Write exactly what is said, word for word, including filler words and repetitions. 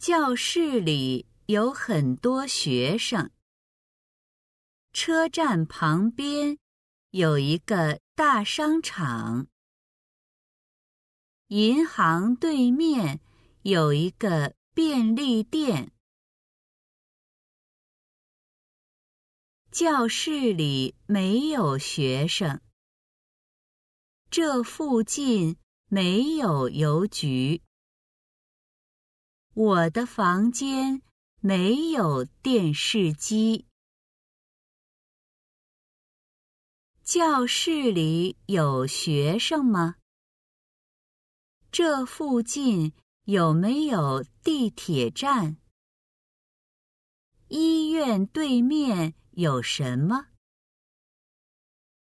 教室里有很多学生。车站旁边有一个大商场。银行对面有一个便利店。教室里没有学生。这附近没有邮局。我的房间没有电视机。教室里有学生吗？这附近有没有地铁站？医院对面有什么？